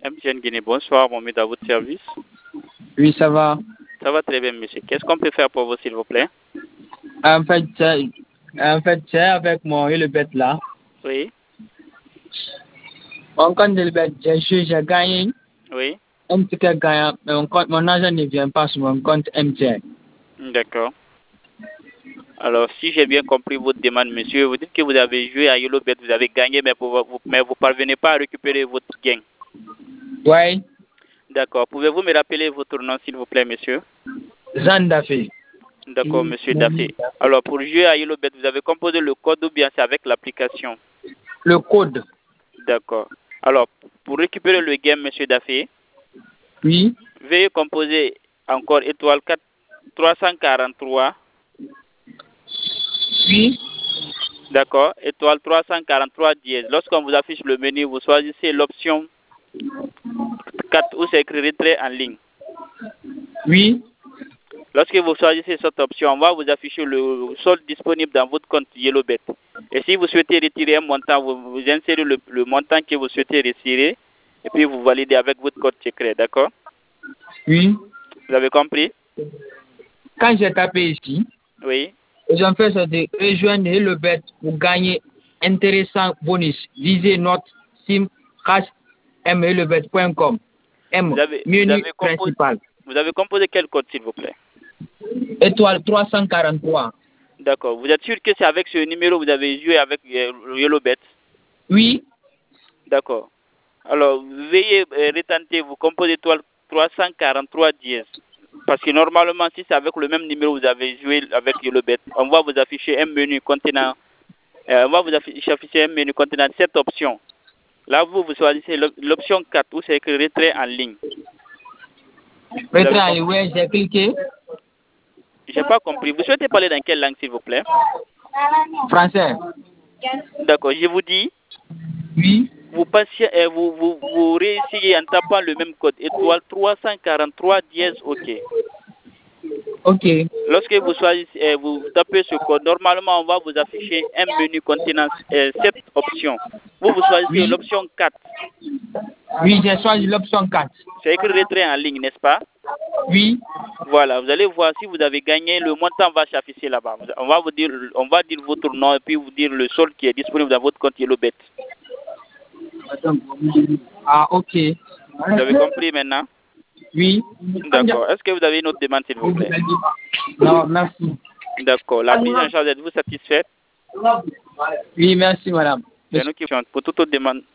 MTN Guinée, bonsoir, mon à votre service. Oui, ça va. Ça va très bien, monsieur. Qu'est-ce qu'on peut faire pour vous, s'il vous plaît? En fait, c'est avec moi et le bête là. Oui. Mon compte de le bête, j'ai gagné. Oui. Un ticket gagnant, mais mon argent ne vient pas sur mon compte MTN. D'accord. Alors, si j'ai bien compris votre demande, monsieur, vous dites que vous avez joué à YellowBet, vous avez gagné, mais vous parvenez pas à récupérer votre gain. Oui. D'accord. Pouvez-vous me rappeler votre nom, s'il vous plaît, monsieur? Jean Daffé. D'accord, monsieur Daffé. Alors, pour jouer à YellowBet, vous avez composé le code ou bien c'est avec l'application? Le code. D'accord. Alors, pour récupérer le game, monsieur Daffé, oui. Veuillez composer encore étoile 343. Oui. D'accord. Étoile 343 dièse. Lorsqu'on vous affiche le menu, vous choisissez l'option 4 où c'est écrit retrait en ligne. Oui. Lorsque vous choisissez cette option, on va vous afficher le solde disponible dans votre compte YellowBet. Et si vous souhaitez retirer un montant, vous insérez le montant que vous souhaitez retirer et puis vous validez avec votre code secret. D'accord? Oui. Vous avez compris? Quand j'ai tapé ici, oui. Ils ont fait ça de rejoindre YellowBet pour gagner intéressant bonus. Visez notre sim yellowbet.com. Menu principal. Vous avez composé quel code, s'il vous plaît? Étoile 343. D'accord. Vous êtes sûr que c'est avec ce numéro que vous avez joué avec YellowBet? Oui. D'accord. Alors, veuillez retenter, vous composez étoile 343 dièse. Parce que normalement, si c'est avec le même numéro que vous avez joué avec YellowBet, on va vous afficher un menu contenant, un menu contenant 7 options. Là, vous choisissez l'option 4 où c'est écrit retrait en ligne. Retrait en ligne, oui, j'ai cliqué. Je n'ai pas compris. Vous souhaitez parler dans quelle langue, s'il vous plaît? Français. D'accord, je vous dis. Oui. Vous réussissez en tapant le même code, étoile 343 dièse OK. OK. Lorsque vous choisissez, vous tapez ce code, normalement, on va vous afficher un menu contenant 7 options. Vous choisissez l'option 4. Oui, j'ai choisi l'option 4. C'est écrit retrait en ligne, n'est-ce pas? Oui. Voilà, vous allez voir si vous avez gagné, le montant va s'afficher là-bas. On va dire votre nom et puis vous dire le solde qui est disponible dans votre compte YellowBet. Ah, OK. Vous avez compris maintenant? Oui. D'accord. Est-ce que vous avez une autre demande, s'il vous plaît? Non, merci. D'accord. La prise en charge, êtes-vous satisfaite? Oui, merci, madame. C'est nous qui pour toute autre demande.